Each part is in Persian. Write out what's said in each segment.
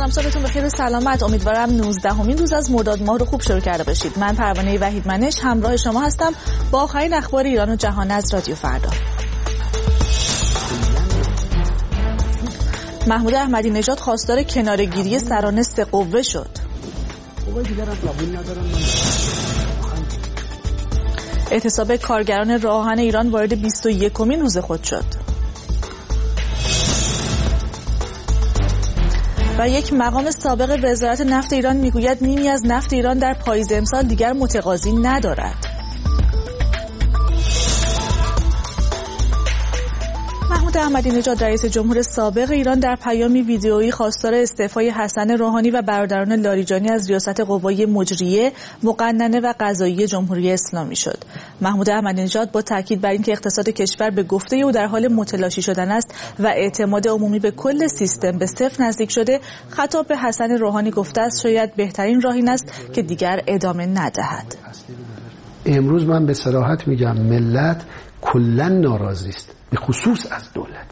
سلام، صبحتون بخیر و سلامت. امیدوارم 19مین روز از مرداد ماه رو خوب شروع کرده باشید. من پروانه وحید منش همراه شما هستم با آخرین اخبار ایران و جهان از رادیو فردا. محمود احمدی نژاد خواستار کناره‌گیری سران سه قوه شد. اعتصاب کارگران راه آهن ایران وارد 21مین روز خود شد. و یک مقام سابق وزارت نفت ایران میگوید نیمی از نفت ایران در پاییز امسال دیگر متقاضی ندارد. محمود احمدی نژاد رئیس جمهور سابق ایران در پیامی ویدئویی خواستار استعفای حسن روحانی و برادران لاریجانی از ریاست قوای مجریه، مقننه و قضایی جمهوری اسلامی شد. محمود احمدی نژاد با تاکید بر اینکه اقتصاد کشور به گفته او در حال متلاشی شدن است و اعتماد عمومی به کل سیستم به صفر نزدیک شده، خطاب به حسن روحانی گفته است شاید بهترین راه این است که دیگر ادامه ندهد. امروز من به صراحت میگم ملت کلاً ناراضی است، به خصوص از دولت.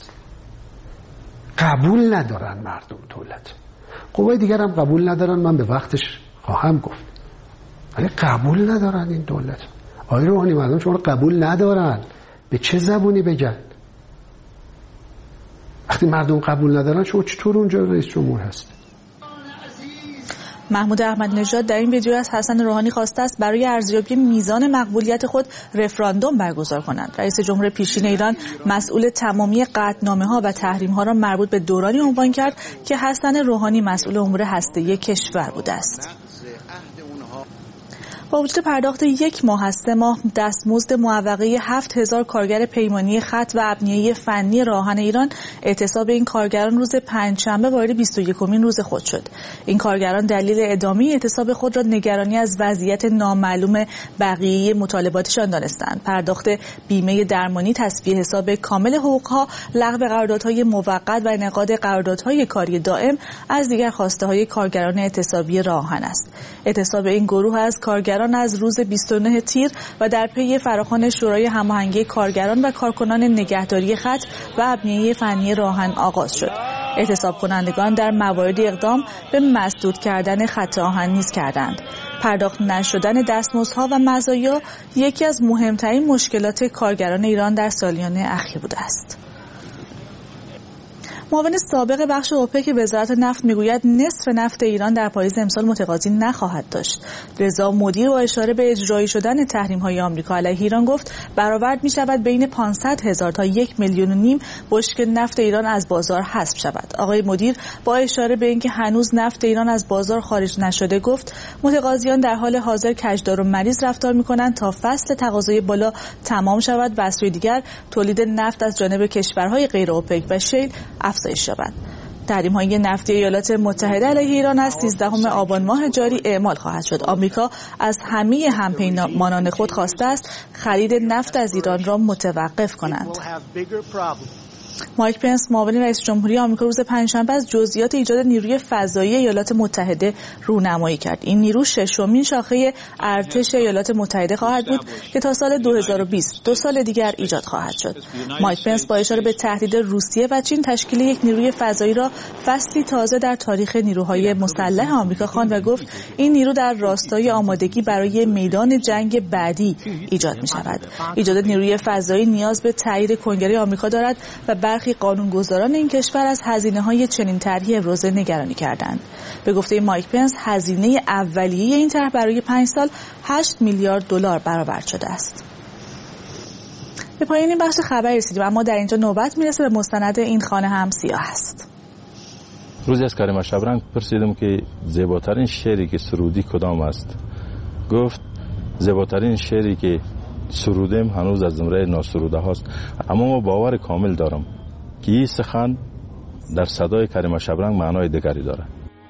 قبول ندارن مردم دولت. قوای دیگر هم قبول ندارن، من به وقتش خواهم گفت. ولی قبول ندارن این دولت. آقای روحانی مردم شما رو قبول ندارن. به چه زبونی بگن؟ وقتی مردم قبول ندارن شما چطور اونجا رئیس جمهور هست؟ محمود احمدی نژاد در این ویدیو از حسن روحانی خواسته است برای ارزیابی میزان مقبولیت خود رفراندوم برگزار کنند. رئیس جمهور پیشین ایران مسئول تمامی قطعنامه‌ها و تحریم‌ها را مربوط به دورانی عنوان کرد که حسن روحانی مسئول امور هسته‌ای کشور بوده است. با وجود پرداخت 1 ماه از 3 ماه دستمزد معوقه 7000 کارگر پیمانی خط و ابنیه فنی راه آهن ایران، اعتصاب این کارگران روز پنجشنبه وارد 21مین روز خود شد. این کارگران دلیل ادامه اعتصاب خود را نگرانی از وضعیت نامعلوم بقیه مطالباتشان دانستند. پرداخت بیمه درمانی، تصفیه حساب کامل حقوقها، لغو قراردادهای موقت و انعقاد قراردادهای کاری دائم از دیگر خواسته‌های کارگران اعتصابی راه آهن است. اعتصاب این گروه از کارگران از روز 29 تیر و در پی فراخوان شورای هماهنگی کارگران و کارکنان نگهداری خط و ابنیه فنی راه آهن آغاز شد. اعتصاب کنندگان در مواردی اقدام به مسدود کردن خط آهن نیز کردند. پرداخت نشدن دستمزدها و مزایا یکی از مهمترین مشکلات کارگران ایران در سالیان اخیر بوده است. معاون سابق بخش اوپک وزارت نفت میگوید نصف نفت ایران در پاییز امسال متقاضی نخواهد داشت. رضا مدیر با اشاره به اجرایی شدن تحریم‌های آمریکا علیه ایران گفت برآورد می‌شود بین 500,000 تا 1,5 میلیون بشکه نفت ایران از بازار حذف شود. آقای مدیر با اشاره به اینکه هنوز نفت ایران از بازار خارج نشده گفت متقاضیان در حال حاضر کجدار و مریض رفتار می‌کنند تا فصل تقاضای بالا تمام شود و از سوی دیگر تولید نفت از جانب کشورهای غیر اوپک و شیل افزایش یابد. تحریم‌های نفتی ایالات متحده علیه ایران از 13 آبان ماه جاری اعمال خواهد شد. آمریکا از همه همپیمانان خود خواسته است خرید نفت از ایران را متوقف کنند. مایک پنس معاون رئیس جمهوری آمریکا روز پنجشنبه از جزئیات ایجاد نیروی فضایی ایالات متحده رونمایی کرد. این نیرو 6مین شاخه ارتش ایالات متحده خواهد بود که تا سال 2020 2 سال دیگر ایجاد خواهد شد. مایک پنس با اشاره به تهدید روسیه و چین تشکیل یک نیروی فضایی را فصلی تازه در تاریخ نیروهای مسلح آمریکا خواند و گفت این نیرو در راستای آمادگی برای میدان جنگ بعدی ایجاد می شود. ایجاد نیروی فضایی نیاز به تایید کنگره آمریکا دارد و برخی قانونگذاران این کشور از هزینه‌های چنین طرحی ابراز نگرانی کردند. به گفته مایک پنس هزینه اولیه این طرح برای 5 سال 8 میلیارد دلار برآورد شده است. به پایان این بخش خبر رسیدیم، اما در اینجا نوبت میرسه به مستند این خانه هم سیاه است. روزی از کریمه شبرنگ پرسیدم که زیباترین شعری که سرودی کدام است. گفت زیباترین شعری که سرودم هنوز از زمره ناسروده هاست، اما ما باور کامل دارم که این سخن در صدای کریمه شبرنگ معنای دیگری دارد.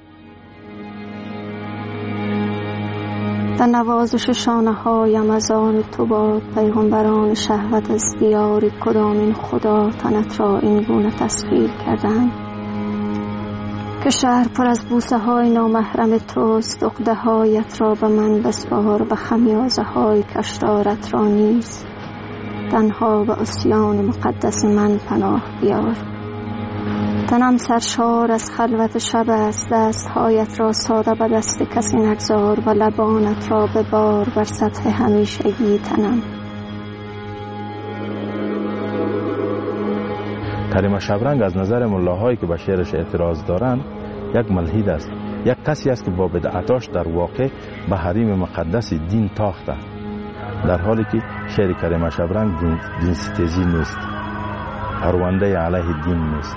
در نوازش شانه هایم از آن تو باد، پیغمبران شهوت از دیاری کدامین خدا تنت را این گونه تسخیر کردند که شهر پر از بوسه های نامحرم توست. عقده هایت را به من بسپار، به خمیازه های کشدارت را نیز تنها به عصیان مقدس من پناه بیار. تنم سرشار از خلوت شب است، دستهایت را ساده به دست کسی نگذار و لبانت را ببار بر سطح همیشگی تنم. کریم شبرنگ از نظر ملاهایی که به شعرش اعتراض دارند یک ملحد است، یک کسی است که با بدعتاش در واقع به حریم مقدس دین تاخته، در حالی که شعر کریم شبرنگ دین ستیزی نیست، پرونده علیه دین نیست.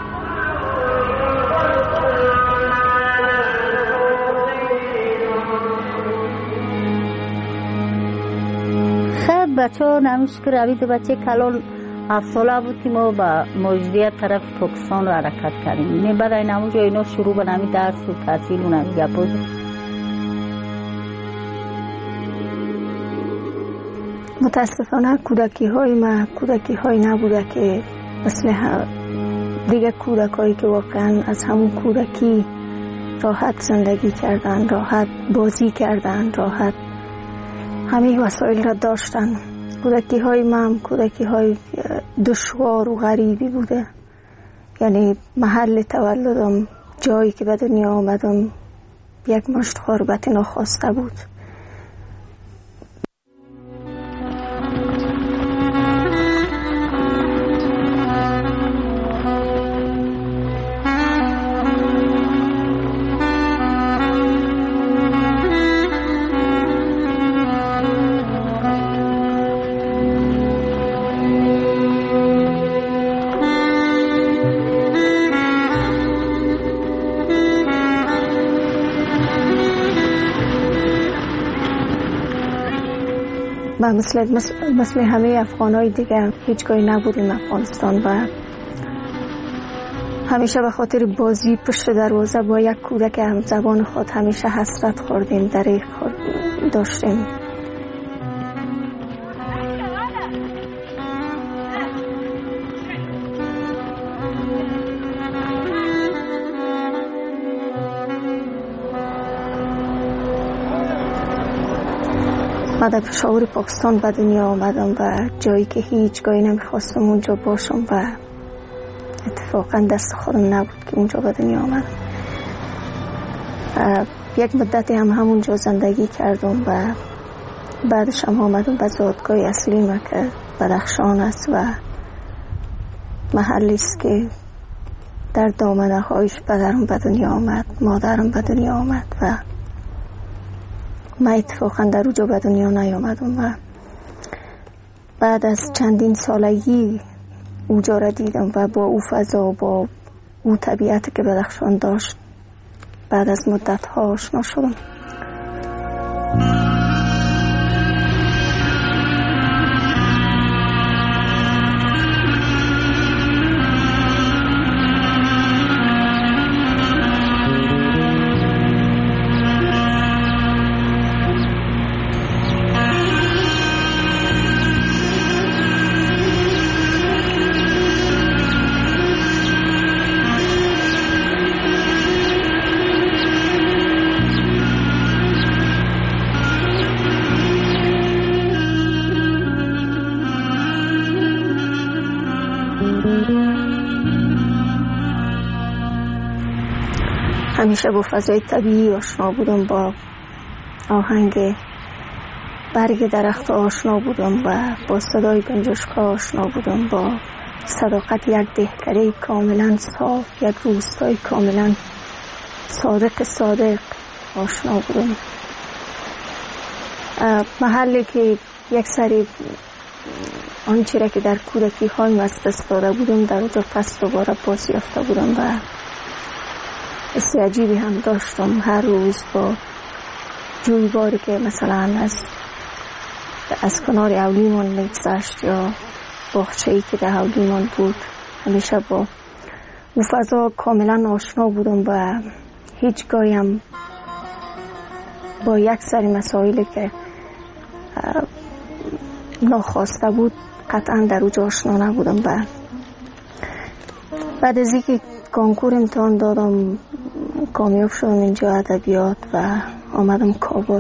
خب بچه ها نمیشه که روید بچه کلان 7 ساله بود که ما با مجدیت طرف پاکستان رو حرکت کردیم. بعد این همونجا اینا شروع به نمی درس و تحصیل و نمی گپا. متاسفانه کودکی های ما کودکی های نبوده که مثل دیگه کودک هایی که واقعا از همون کودکی راحت زندگی کردن، راحت بازی کردن، راحت همه وسایل را داشتن. کودکی های من کودکی های دشوار و غریبی بوده. یعنی محل تولدم، جایی که به دنیا آمدم، یک مشت غربت ناخواسته بود. ما مثل همه افغانای دیگه هیچگاهی نبودیم افغانستان و همیشه به خاطر بازی پشت دروازه با یک کودک هم زبان خود همیشه حسرت خوردیم، دریغ داشتیم. من در پشاور پاکستان به دنیا آمدم و جایی که هیچگاهی نمیخواستم اونجا باشم و اتفاقا دست خودم نبود که اونجا به دنیا آمدم. یک مدتی هم همونجا زندگی کردم و بعدش هم آمدم به زادگاه اصلی ما که بدخشان است و محلی است که در دامنه هایش پدرم به دنیا آمد، مادرم به دنیا آمد و من اتفاقا در اونجا به دنیا نیامدم و بعد از چندین سالگی اونجا را دیدم و با او فضا و با او طبیعت که بدخشان داشت بعد از مدت ها آشنا شدم. همیشه با فضای طبیعی آشنا بودم، با آهنگ برگ درخت آشنا بودم و با صدای گنجشکا آشنا بودم، با صداقت یک دهکده کاملا صاف، یک روستای کاملا صادق آشنا بودم. محلی که یک سری آنچه را که در کودکی های از دست داده بودم در اونجا پس دوباره باز یافته بودم و حس عجیبی هم داشتم. هر روز با جویباری که مثلا از کنار اولیمان میگذشت یا باغچه‌ای که در اولیمان بود، همیشه با او فضا کاملا آشنا بودم و هیچگاهی هم با یک سری مسائلی که ناخواسته بود قطعا در اونجا آشنا نبودم. و بعد از اینکه کنکور امتحان دادم کامیاب شدم اینجا ادبیات و آمدم کابل.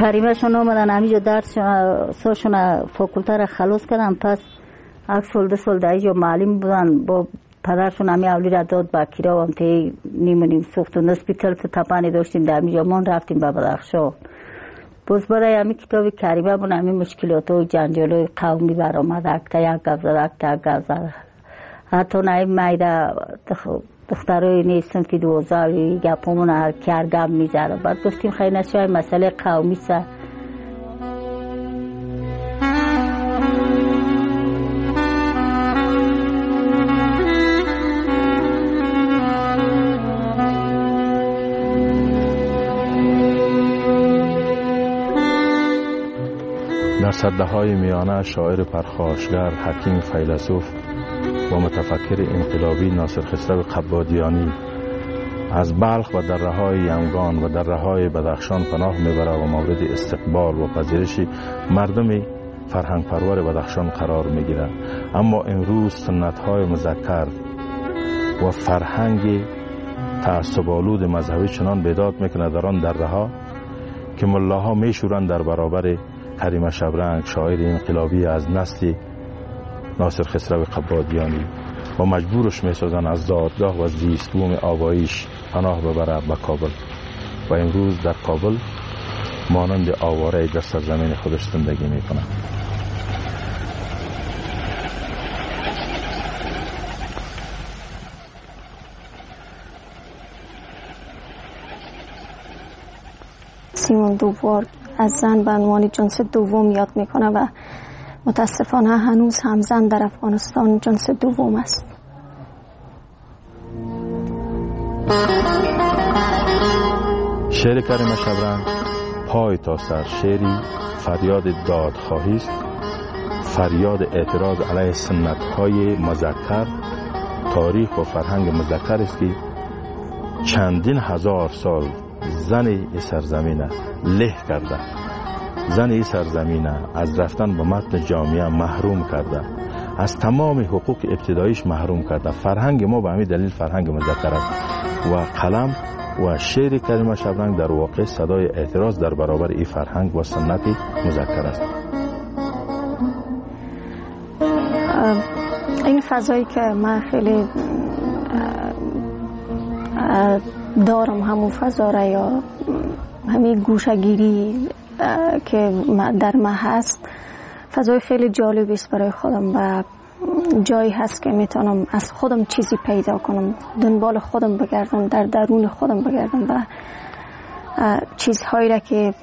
کریمشون آمدن همینجا درسشون فاکولته را خلاص کردن. پس یک سال 2 سال در اینجا معلم بودن. با پدرشون همی اولی را داد با کیرا و امتی نیم سوخت و نسپیتل تپانی داشتیم در همینجا من رفتیم به بدخشان. باز برای همین کتاب کریمه بون همین مشکلات و جنجال های قومی برآمد. اکتا یک گفت زد، اکتا یک گفت زد. حتی نایم مایده دخترای نیستن که 12 گپامون هر کار گم میذاره. بعد گفتیم خیلی نشای مسئله قومی سه. در سده‌های میانه شاعر پرخاشگر، حکیم فیلسوف و متفکر انقلابی ناصر خسرو قبادیانی از بلخ و دره‌های یمگان و دره‌های بدخشان پناه میبرد و مورد استقبال و پذیرش مردم فرهنگ پرور بدخشان قرار میگیرد. اما امروز سنت‌های مذکر و فرهنگ تعصب‌آلود مذهبی چنان بیداد میکنه در آن دره‌ها که ملاها میشورند در برابر کریمه شبرنگ، شاعر انقلابی از نسل ناصر خسرو قبادیانی، و مجبورش میسازن از دادگاه و زیستبوم آباییش پناه ببره به کابل و امروز در کابل مانند آواره در سرزمین خودش زندگی میکنه. سیمون دوبار از زن به عنوان جنس دوم یاد میکنه و متاسفانه هنوز هم زن در افغانستان جنس دوم است. شعر کریمه شبرنگ پای تا سر شعری فریاد دادخواهی است، فریاد اعتراض علیه سنت‌های مذکر، تاریخ و فرهنگ مذکر است که چندین هزار سال زن این سرزمین له کرده، زن این سرزمین از رفتن به متن جامعه محروم کرده، از تمام حقوق ابتداییش محروم کرده. فرهنگ ما به همین دلیل فرهنگ مذکر است و قلم و شعر کریمه شبرنگ در واقع صدای اعتراض در برابر این فرهنگ و سنت مذکر است. این فضایی که من خیلی دارم، همون فضا را یا همین گوشه‌گیری که در من هست، فضای خیلی جالبی است برای خودم و جایی هست که میتونم از خودم چیزی پیدا کنم، دنبال خودم بگردم، در درون خودم بگردم و چیزهایی را که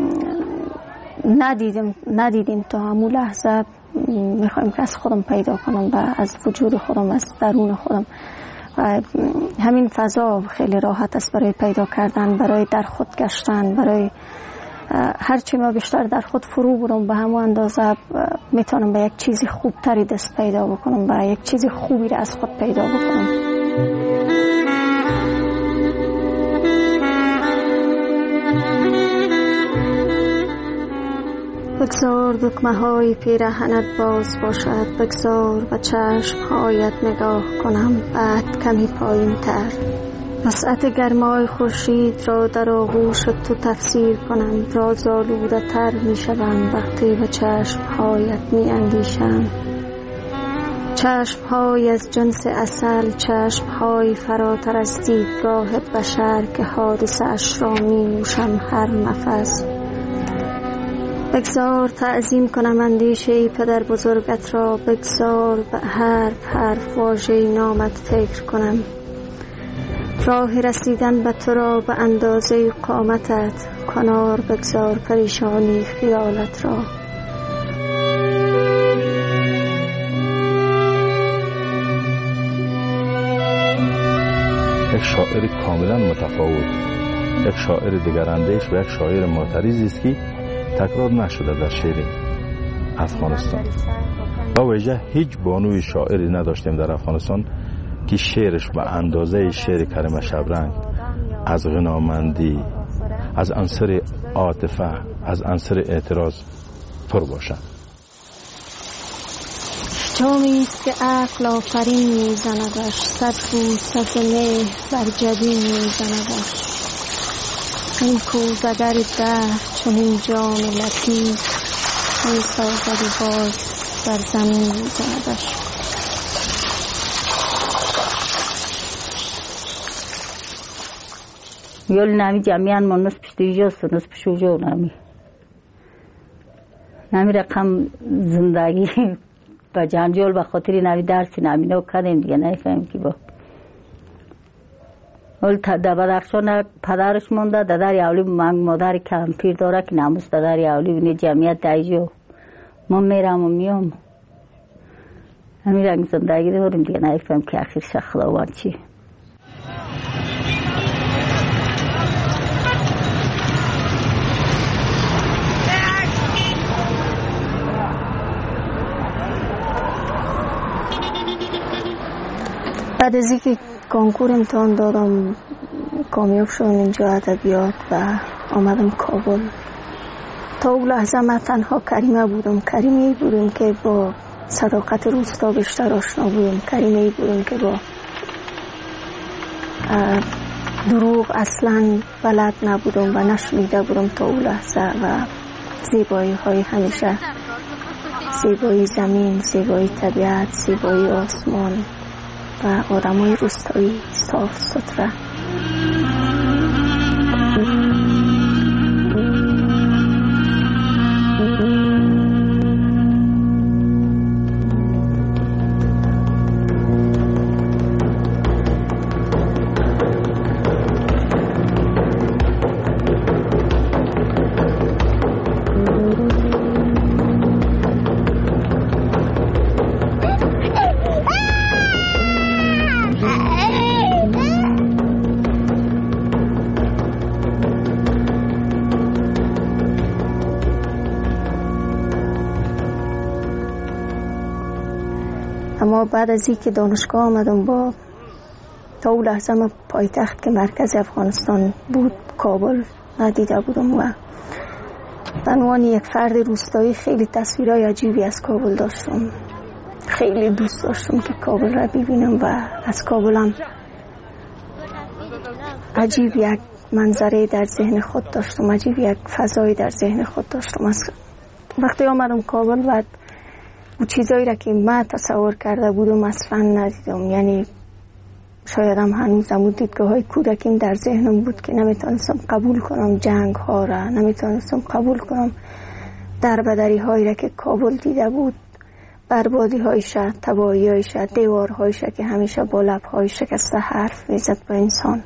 ندیدیم تا همون لحظه میخوایم که از خودم پیدا کنم و از وجود خودم، از درون خودم. و همین فضا خیلی راحت است برای پیدا کردن، برای در خود گشتن، برای هرچی ما بیشتر در خود فرو برم به همون اندازه میتونم به یک چیزی خوبتری دست پیدا بکنم و یک چیزی خوبی را از خود پیدا بکنم. بگذار دکمه های پیرهنت باز باشد، بگذار و چشم هایت نگاه کنم، بعد کمی پایین تر وسعت گرمای خورشید را در آغوش تو تفسیر کنم. رازآلوده تر می شدم وقتی به چشم هایت می اندیشم. چشم های از جنس عسل، چشم های فراتر از دیدگاه بشر که حادثه اش را می نوشم هر نفس. بگذار تعظیم کنم اندیشه پدر بزرگت را، بگذار به حرف واژه نامت فکر کنم. راه رسیدن به تو را به اندازه قامتت، کنار بگذار پریشانی خیالت را. یک شاعر کاملا متفاوت، یک شاعر دگراندیش و یک شاعر معترضی است که تکرار نشده در شعر افغانستان. با وجه هیچ بانوی شاعری نداشتیم در افغانستان که شعرش به اندازه شعر کریمه شبرنگ از غنامندی، از عنصر عاطفه، از عنصر اعتراض پر باشد. جامی است که عقل آفرین می‌زندش، صد بود سز مهر بر جبین می‌زندش. این کوزه در ده چنین جام لطیف می سازد و باز بر زمین می زندش. یول نمی جمعیان ما نصف دیجاست و نصف شوجو نمی رقم زندگی با جنجال به خاطر نمی درسی نمی نو کردیم دیگه نفهم که با اول در بدخشان پدرش مونده دادر یاولی منگ مادر کمپیر داره که ناموس دادر یاولی بینه جمعیت دایجو ما میرم و میام همین رنگ زندگی داریم دیگه نفهم که آخر شخصاوان چی. بعد از اینکه کنکور امتحان دادم کامیاب شدم اینجا ادبیات و آمدم کابل. تا اون لحظه من تنها کریمه بودم که با صداقت روستا بیشتر آشنا بودم. کریمه بودم که با دروغ اصلا بلد نبودم و نشنیده بودم تا اون لحظه و زیبایی های همیشه، زیبایی زمین، زیبایی طبیعت، زیبایی آسمان و آدمای روستایی صاف سوتره. اما بعد از اینکه دانشگاه آمدم با تا اون لحظه من پایتخت که مرکز افغانستان بود کابل ندیده بودم و به عنوان یک فرد روستایی خیلی تصویرهای عجیبی از کابل داشتم. خیلی دوست داشتم که کابل را ببینم و از کابلم عجیب یک منظره در ذهن خود داشتم، عجیب یک فضایی در ذهن خود داشتم. وقتی آمدم کابل بعد و چیزایی را که من تصور کرده بودم اصلا ندیدم. یعنی شایدم هنوزم و دیدگاه های کودکیم در ذهنم بود که نمیتونستم قبول کنم جنگ ها را، نمیتونستم قبول کنم دربدری هایی را که کابل دیده بود، بربادی هایش، تباهی هایش، دیوار هایش که همیشه با لب های شکسته حرف میزد با انسان.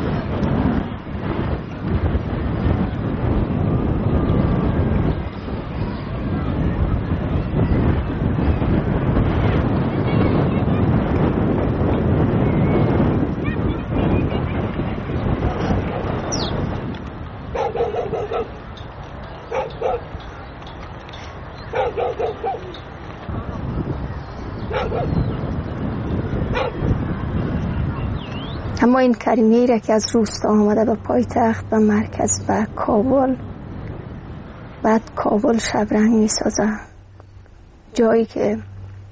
اما این کریمه را که از روستا آمده به پایتخت و مرکز و کابل، بعد کابل شبرنگ می سازه، جایی که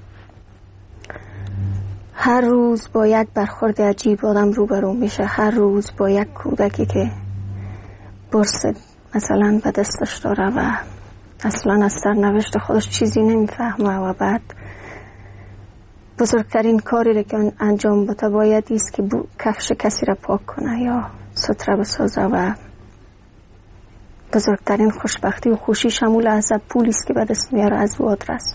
هر روز با یک برخورد عجیب آدم روبرو میشه. هر روز با یک کودکی که برس مثلا به دستش داره و اصلا از سرنوشت خودش چیزی نمیفهمه و بعد بزرگترین کاری را که انجام بده باید ایست که کفش کسی را پاک کنه یا ستره بسازه و بزرگترین خوشبختی و خوشی شمول از پولیست که به دست میاره از او آدرس.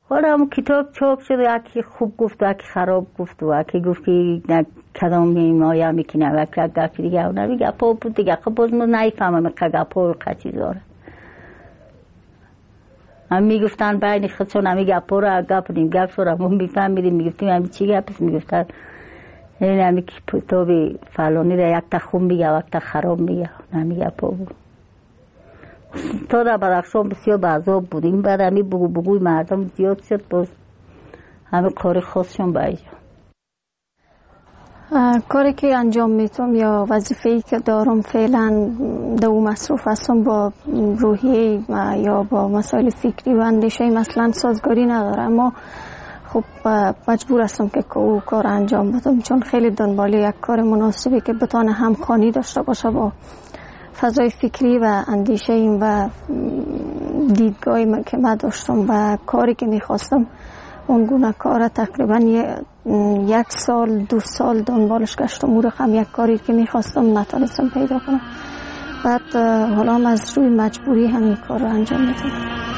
حالا هم کتاب چاپ شد، یکی خوب گفت و یکی خراب گفت و یکی گفت که کدام مایه میکنه و یکی گفت دیگه اون گپا بود دیگه. خب باز ما نایفهمم که گپا و چیزاره. هم میگفتن بین خودشون همی گپا رو گپ نیم گپ شو رو میفهمیدیم، میگفتیم همی چی گپست، میگفتن این همی کتاب فلانی را یک تا خوب میگه و یک تا خراب میگه. همی گپا بود تا در بدخشان بسیار بعضاب بودیم. بعد همی بگوی مردم زیاد شد، باز همه کار خاصشون باید. کاری که انجام میتونم یا وظیفه‌ای که دارم فعلا دو مصروف هستم با روحیه یا با مسائل فکری و اندیشه مثلا سازگاری نداره، اما خب مجبور هستم که او کار انجام بدم، چون خیلی دنبال یک کار مناسبی که بتونه همخوانی داشته باشه با فضای فکری و اندیشه ایم و دیدگاهی که من داشتم و کاری که میخواستم. اون گونه کار تقریبا 1 سال 2 سال دنبالش گشتم، اون رقم یک کاری که میخواستم نتونستم پیدا کنم. بعد حالا هم از روی مجبوری همین کار رو انجام میدم.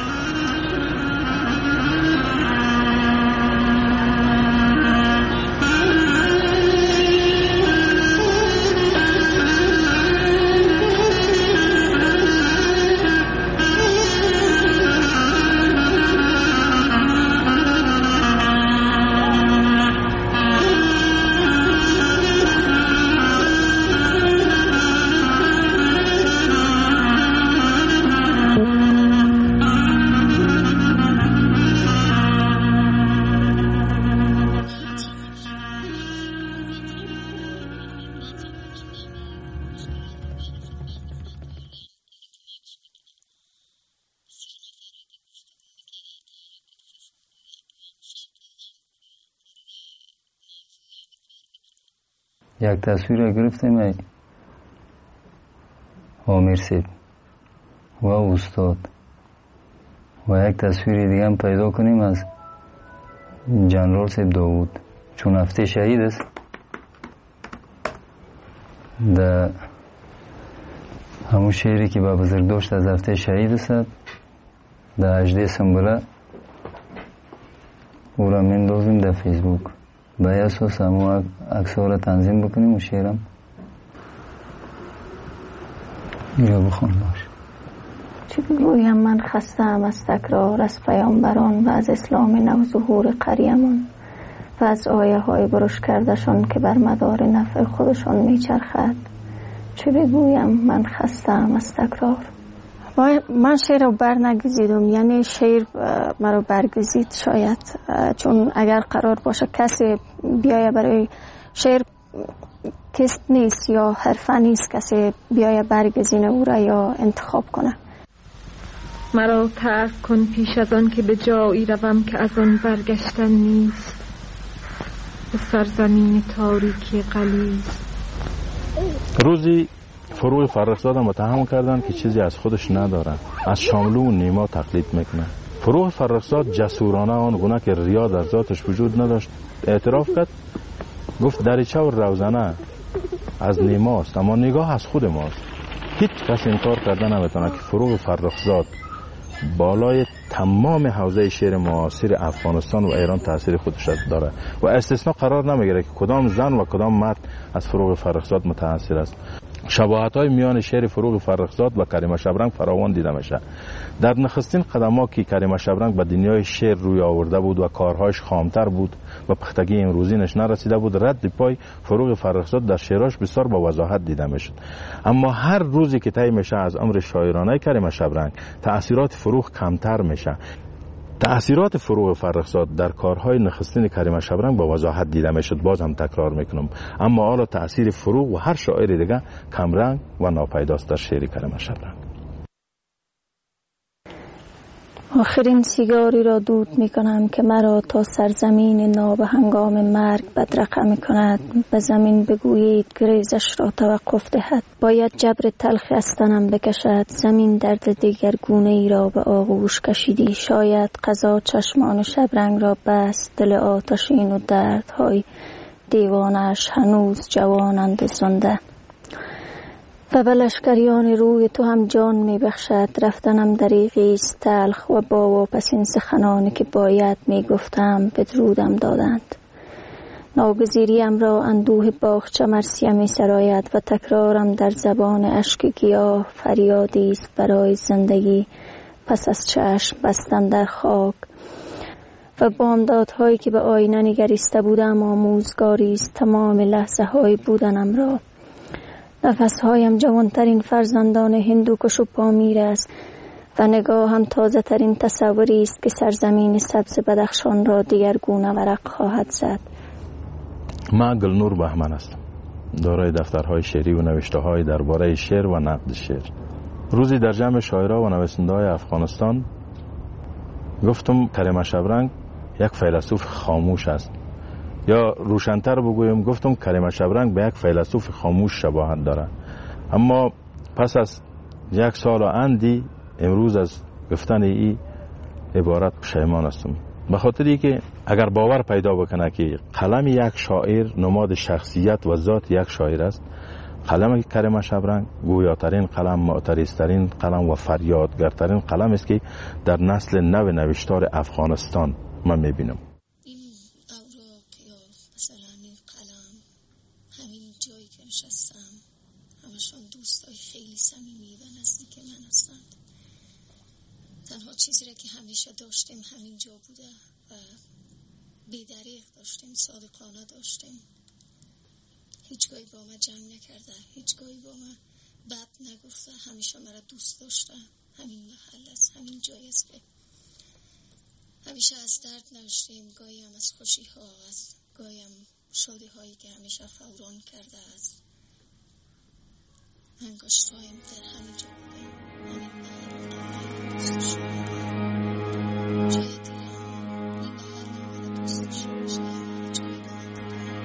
یک تصویر گرفتیم آمیر سید و استاد و یک تصویر دیگه هم پیدا کنیم از جنرال سید داوود، چون هفته شهید است. در همون شعری که با بزرگ داشت از هفته شهید است در 18 سنبله او را مندازیم در فیسبوک، به اساس همون عکس‌ها را تنظیم بکنیم و شعرم میره بخون باش. چه بگویم من خسته‌ام از تکرار، از پیامبران و از اسلام نو ظهور قریمان و از آیه های برش کردشان که بر مدار نفع خودشان میچرخد. چه بگویم من خسته‌ام از تکرار. من شعر رو برنگزیدم، یعنی شعر مرا برگزید شاید، چون اگر قرار باشه کسی بیایه برای شعر کست نیست یا حرفه نیست کسی بیایه برگزینه او را یا انتخاب کنه. مرا ترک کن پیش از آن که به جایی روم که از آن برگشتن نیست، به سرزمین تاریکی غلیظ. روزی فروغ فرخزاد متهم کردن که چیزی از خودش نداره، از شاملو و نیما تقلید میکنه. فروغ فرخزاد جسورانه آنگونه که ریا در ذاتش وجود نداشت اعتراف کرد، گفت دریچه و روزنه از نیماست اما نگاه از خود ماست. هیچ کس انکار کرده نمیتونه که فروغ فرخزاد بالای تمام حوزه شعر معاصر افغانستان و ایران تاثیر خودش داره و استثناء قرار نمیگیره که کدام زن و کدام مرد از فروغ فرخزاد متاثر است. شباهت‌های میان شعر فروغ فرخزاد و کریمه شبرنگ فراوان دیده میشه. در نخستین قدم‌ها که کریمه شبرنگ به دنیای شعر روی آورده بود و کارهایش خامتر بود و پختگی امروزینش نرسیده بود، رد پای فروغ فرخزاد در شعرش بسیار با وضاحت دیده میشد. اما هر روزی که طی میشه از عمر شاعرانه کریمه شبرنگ، تأثیرات فروغ کمتر میشه. تأثیرات فروغ فرخزاد در کارهای نخستین کریمه شبرنگ با وضاحت دیده میشد. باز هم تکرار میکنم، اما حالا تأثیر فروغ و هر شاعر دیگه کمرنگ و ناپیداست در شعر کریمه شبرنگ. آخرین سیگاری را دود می کنم که مرا تا سرزمین ناب هنگام مرگ بدرقه می کند. به زمین بگویید گریزش را توقف دهد، باید جبر تلخ از تنم بکشد. زمین درد دیگر گونه ای را به آغوش کشیدی، شاید قضا چشمان شبرنگ را بست. دل آتشین و درد، های دیوانش هنوز جوانند و زنده. و به لشکریان روی تو هم جان می بخشد. رفتنم دریغی است تلخ و با واپسین سخنانی که باید می گفتم بدرودم دادند. ناگزیریم را اندوه باغچه مرثیه می سراید و تکرارم در زبان اشک گیاه فریادی است برای زندگی پس از چشم بستن در خاک. و بامدادهایی که به آینه نگریسته بودم آموزگاری است تمام لحظه های بودنم را. نفسهایم جوانترین فرزندان هندوکش و پامیر است و نگاهم تازه ترین تصوری است که سرزمین سبز بدخشان را دیگرگونه ورق خواهد زد. من گلنور بهمن هستم، دارای دفترهای شعری و نوشته های درباره شعر و نقد شعر. روزی در جمع شاعرها و نویسنده های افغانستان گفتم کریم شبرنگ یک فیلسوف خاموش است، یا روشن‌تر بگویم گفتم کریم شبرنگ به یک فیلسوف خاموش شباهت دارد. اما پس از 1 سال و اندی امروز از گفتن این عبارت پشیمان هستم، به خاطری که اگر باور پیدا بکنه که قلم یک شاعر نماد شخصیت و ذات یک شاعر است، قلم کریم شبرنگ گویاترین قلم، معترضترین قلم و فریادگرترین قلم است که در نسل نو نوشتار افغانستان من میبینم. این اوراق یا مثلا این قلم، همین جایی که نشستم، همشان دوستای خیلی صمیمی و نزدیک من هستند. تنها چیزی را که همیشه داشتیم همین جا بوده و بی‌دریغ داشتیم، صادقانه داشتیم. هیچگاهی با ما جنگ نکرده، هیچگاهی با ما بد نگفته، همیشه مرا دوست داشته. همین محل است، همین جایی است که همیشه از درد نوشتیم، گاهی هم از خوشی ها، از گاهی هم شادی هایی که همیشه فوران کرده است. انگشتایم در همین جا بودیم، همین محل دوست داشتیم. جای دیرم این محل نمید دوست داشته باشه، هیچگاهی با من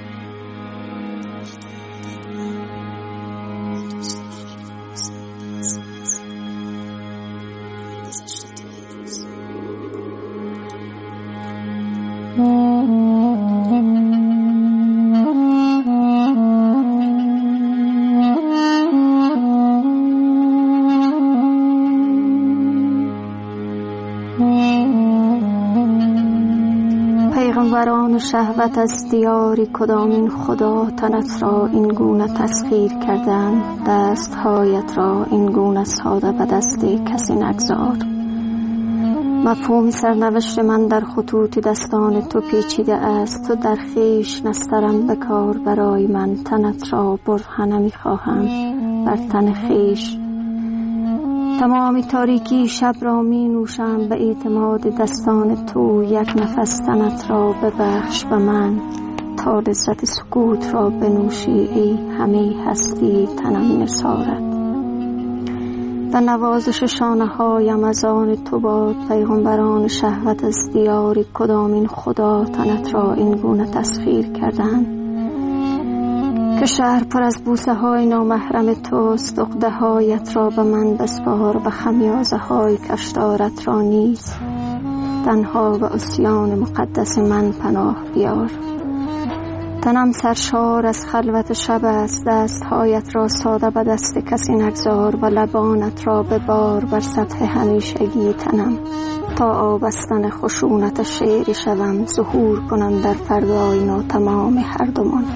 پیغمبران شهوت از دیاری کدامین خدا تنت را این گونه تسخیر کردند. دستهایت را این گونه ساده به دست کسی نگذار. مفهوم سرنوشت من در خطوط دستان تو پیچیده است. تو در خویش نسترم بکار برای من، تنت را برهنه می‌خواهم بر تن خویش. تمام تاریکی شب را می نوشم به اعتماد دستان تو. یک نفس تنت را ببخش به من تا لذت سکوت را بنوشی. ای همه هستی تنم نثارت و نوازش شانه هایم از آن تو باد. پیغمبران شهوت از دیاری کدامین خدا تنت را این گونه تسخیر کردند که شهر پر از بوسه های نامحرم توست. عقده هایت را به من بسپار و خمیازه های کشدارت را نیز. تنها به عصیان مقدس من پناه بیار. تنم سرشار از خلوت شب است. دست هایت را ساده به دست کسی نگذار و لبانت را ببار بر سطح همیشگی تنم تا آبستن خشونت شعری شوم. ظهور کنم در فردای ناتمام هر دومان.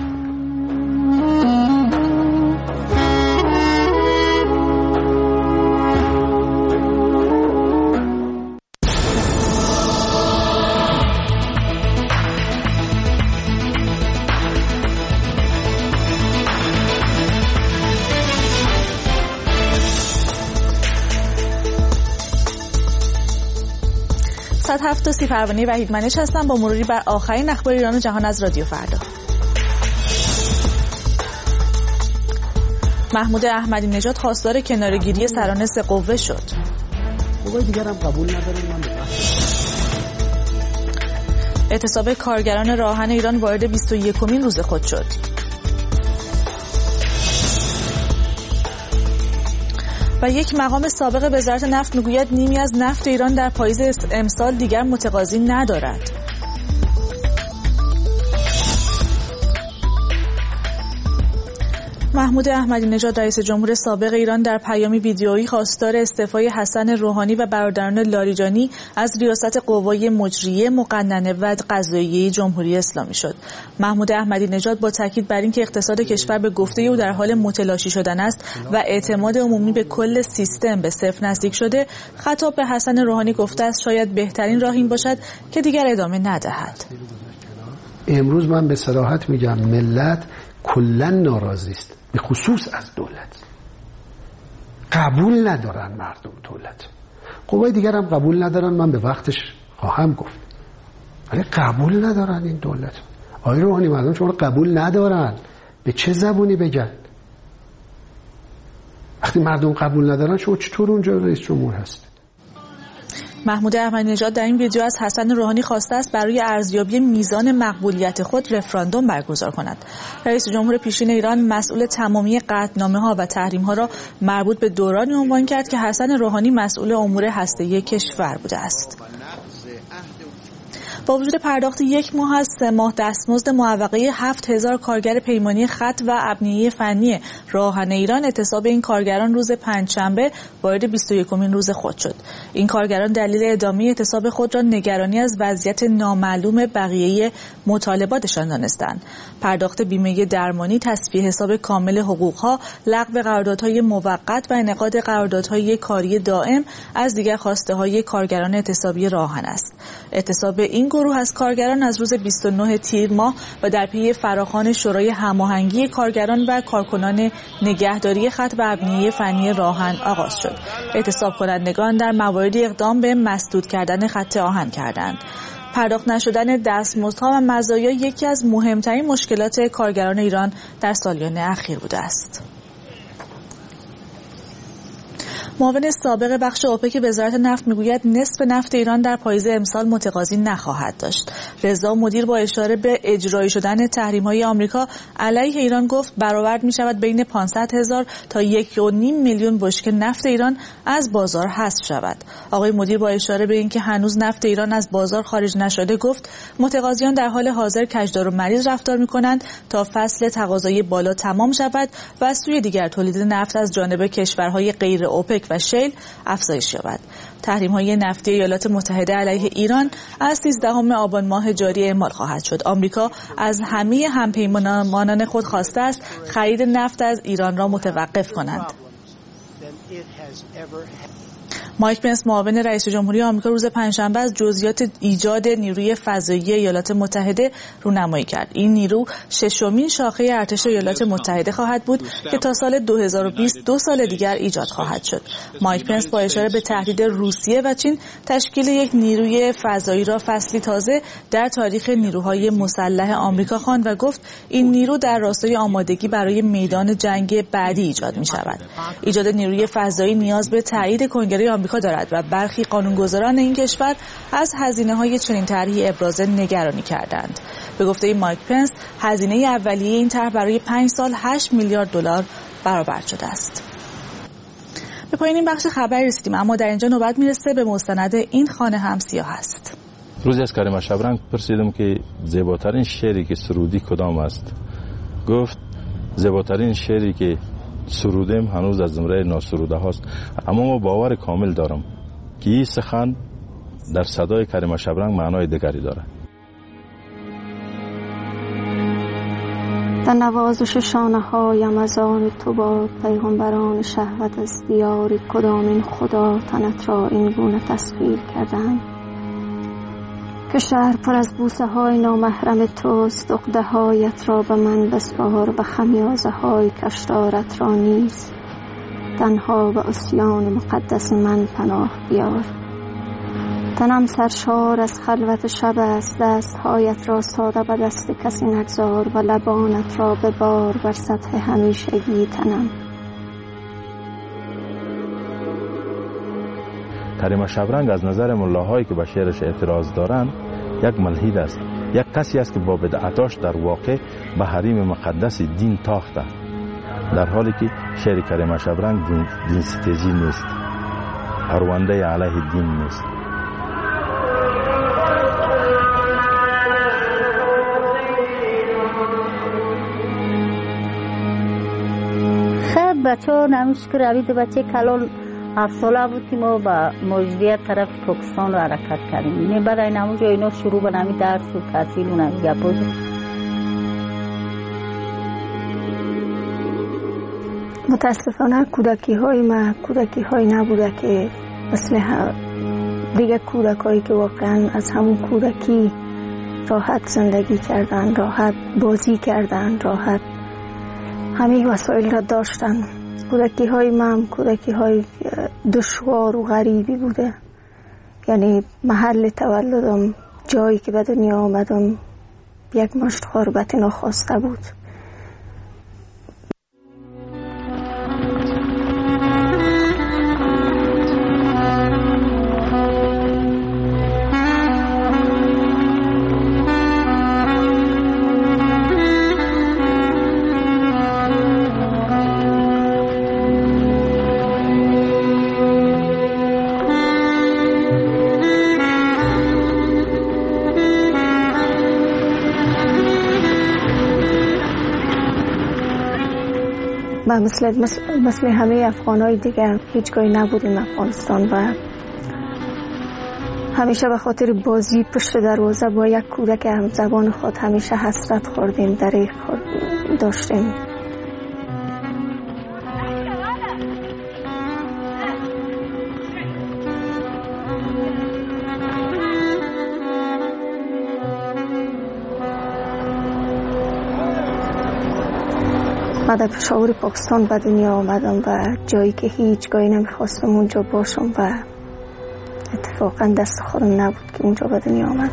ساعت 7:30 پروانه وحید منش هستم با مروری بر آخرین اخبار ایران و جهان از رادیو فردا. محمود احمدی نژاد خواستار کناره‌گیری سران 3 قوه شد. قوه دیگر هم قبول ندارن. من اعتصاب کارگران راهن ایران وارد 21مین روز خود شد. و یک مقام سابق وزارت نفت میگوید نیمی از نفت ایران در پاییز امسال دیگر متقاضی ندارد. محمود احمدی نژاد رئیس جمهور سابق ایران در پیامی ویدیویی خواستار استعفای حسن روحانی و برادران لاریجانی از ریاست قوای مجریه، مقننه و قضاییه جمهوری اسلامی شد. محمود احمدی نژاد با تاکید بر اینکه اقتصاد کشور به گفته او در حال متلاشی شدن است و اعتماد عمومی به کل سیستم به صفر نزدیک شده، خطاب به حسن روحانی گفته است شاید بهترین راه این باشد که دیگر ادامه ندهد. امروز من به صراحت میگم ملت کلا ناراضی است، به خصوص از دولت. قبول ندارن مردم دولت. قوای دیگر هم قبول ندارن، من به وقتش خواهم گفت. ولی قبول ندارن این دولت. آقای روحانی مردم شما رو قبول ندارن. به چه زبونی بگن؟ وقتی مردم قبول ندارن شما چطور اونجا رئیس جمهور هست؟ محمود احمدی نژاد در این ویدیو از حسن روحانی خواسته است برای ارزیابی میزان مقبولیت خود رفراندوم برگزار کند. رئیس جمهور پیشین ایران مسئول تمامی قطعنامه‌ها و تحریم‌ها را مربوط به دورانی عنوان کرد که حسن روحانی مسئول امور هسته‌ای کشور بوده است. با وجود پرداخت 1 ماه از 3 ماه دستمزد معوقه 7000 کارگر پیمانی خط و ابنیه فنی راهن ایران، اعتصاب این کارگران روز پنجشنبه وارد 21مین روز خود شد. این کارگران دلیل ادامه اعتصاب خود را نگرانی از وضعیت نامعلوم بقیه مطالباتشان دانستند. پرداخت بیمه درمانی، تصفیه حساب کامل حقوقها، لغو قراردادهای موقت و انعقاد قراردادهای کاری دائم از دیگر خواسته‌های کارگران اعتصابی راهن است. اعتصاب این گروه از کارگران از روز 29 تیر ماه و در پی فراخوان شورای هماهنگی کارگران و کارکنان نگهداری خط و ابنیه فنی راهن آغاز شد. اعتصاب کنندگان در مواردی اقدام به مسدود کردن خط آهن کردند. پرداخت نشدن دستمزدها و مزایا یکی از مهمترین مشکلات کارگران ایران در سالیان اخیر بوده است. معاون سابق بخش اوپک وزارت نفت میگوید نصف نفت ایران در پاییز امسال متقاضی نخواهد داشت. رضا مدیر با اشاره به اجرایی شدن تحریم‌های آمریکا علیه ایران گفت برآورد می‌شود بین 500,000 تا 1.5 میلیون بشکه نفت ایران از بازار حذف شود. آقای مدیر با اشاره به اینکه هنوز نفت ایران از بازار خارج نشده گفت متقاضیان در حال حاضر کجدار و مریض رفتار می‌کنند تا فصل تقاضای بالا تمام شود و از سوی دیگر تولید نفت از جانب کشورهای غیر اوپک و شیل افزایش یابد. تحریم‌های نفتی ایالات متحده علیه ایران از 13 آبان ماه جاری اعمال خواهد شد. آمریکا از همه همپیمانان خود خواسته است خرید نفت از ایران را متوقف کنند. مایک پنس معاون رئیس جمهوری آمریکا روز پنجشنبه از جزئیات ایجاد نیروی فضایی ایالات متحده رونمایی کرد. این نیرو ششمین شاخه ارتش ایالات متحده خواهد بود که تا سال 2020 2 سال دیگر ایجاد خواهد شد. مایک پنس با اشاره به تهدید روسیه و چین تشکیل یک نیروی فضایی را فصلی تازه در تاریخ نیروهای مسلح آمریکا خواند و گفت این نیرو در راستای آمادگی برای میدان جنگ بعدی ایجاد می شود. ایجاد نیروی فضایی نیاز به تایید کنگره آمریکا دارد و برخی قانونگذاران این کشور از هزینه‌های چنین طرحی ابراز نگرانی کردند. به گفته مایک پنس هزینه اولیه این طرح برای 5 سال 8 میلیارد دلار برآورد شده است. به پایان این بخش خبر رسیدیم، اما در اینجا نوبت میرسه به مستند این خانه هم سیاه است. روزی از کریم شبرنگ پرسیدم که زیباترین شعری که سرودی کدام است. گفت زیباترین شعری که سرودم هنوز از زمره ناسروده هاست، اما ما باور کامل دارم که این سخن در صدای کریم شبرنگ معنای دیگری داره. در نوازش شانه هایم از آن تو باد، پیغمبران شهوت از دیاری کدامین خدا تنت را این گونه تسخیر کردند که شهر پر از بوسه های نامحرم توست. عقده هایت را به من بسپار و خمیازه های کشدارت را نیز تنها به عصیان مقدس من پناه بیار. تنم سرشار از خلوت شب است، دست هایت را ساده به دست کسی نگذار و لبانت را ببار بر سطح همیشگی تنم. کریم شبرنگ از نظر ملاهایی که به شعرش اعتراض دارند یک ملحد است، یک کسی است که با بدعتاش در واقع به حریم مقدس دین تاخته، در حالی که شعر کریم شبرنگ دین ستیزی نیست، پرونده علیه دین نیست. بچه ها نمیشه که روید بچه کلان 7 ساله بود که ما با مجدیت طرف پاکستان رو حرکت کردیم. اینه بعد این همونجا اینا شروع به نمی درس و تحصیل و نمی گپا. متاسفانه کودکی های ما کودکی های نبوده که مثل دیگه کودک هایی که واقعا از همون کودکی راحت زندگی کردن، راحت بازی کردن، راحت همه وسایل را داشتن. کودکی های من کودکی های دشوار و غریبی بوده. یعنی محل تولدم، جایی که به دنیا آمدم، یک مشت غربت ناخواسته بود. ما مثل همه افغانای دیگه هیچگاهی نبودیم افغانستان و همیشه به خاطر بازی پشت دروازه با یک کودک همزبان خود همیشه حسرت خوردیم، دریغ داشتیم. من در پشاور پاکستان به دنیا آمدم و جایی که هیچگاهی نمیخواستم اونجا باشم و اتفاقا دست خودم نبود که اونجا به دنیا آمدم.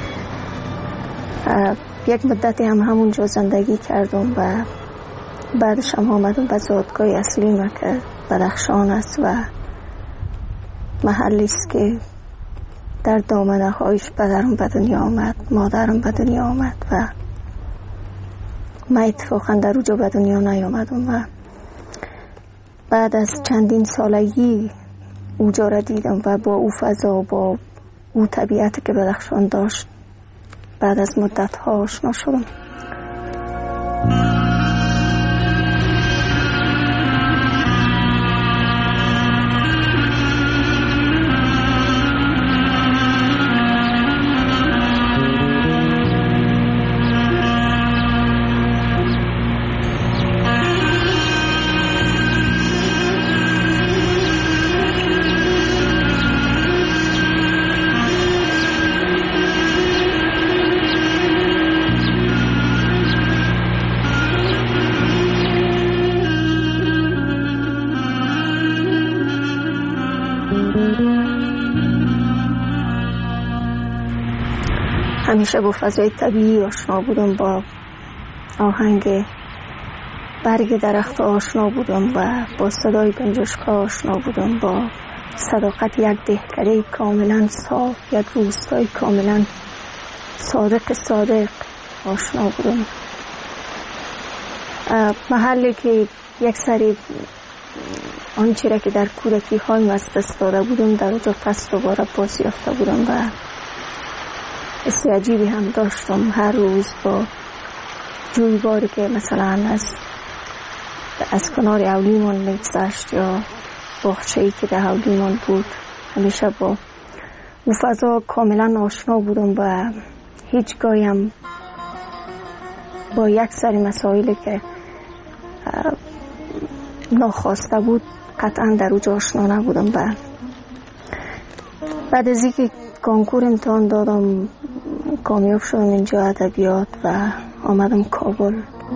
یک مدتی همونجا زندگی کردم و بعدش هم آمدم به زادگاه اصلی ما که بدخشان است و محلی است که در دامنه هایش پدرم به دنیا آمد، مادرم به دنیا آمد و من اتفاقا در اونجا به دنیا نیامدم و بعد از چندین سالگی اونجا را دیدم و با او فضا، با او طبیعتی که بدخشان داشت بعد از مدت ها آشنا شدم. همیشه با فضای طبیعی آشنا بودم، با آهنگ برگ درخت آشنا بودم و با صدای گنجشک‌ها آشنا بودم، با صداقت یک دهکده کاملا صاف، یک روستای کاملا صادق آشنا بودم. محلی که یک سری آنچه را که در کودکی های از دست داده بودم در اونجا پس دوباره باز یافته بودم و حس عجیبی هم داشتم. هر روز با جویباری که مثلا از کنار اولیمان میگذشت یا باغچه‌ای که در اولیمان بود، همیشه با او فضا کاملا آشنا بودم و هیچگاهی هم با یک سری مسائلی که ناخواسته بود قطعا در اونجا آشنا نبودم. و بعد از اینکه کنکور امتحان دادم کامیاب شدم اینجا ادبیات و آمدم کابل.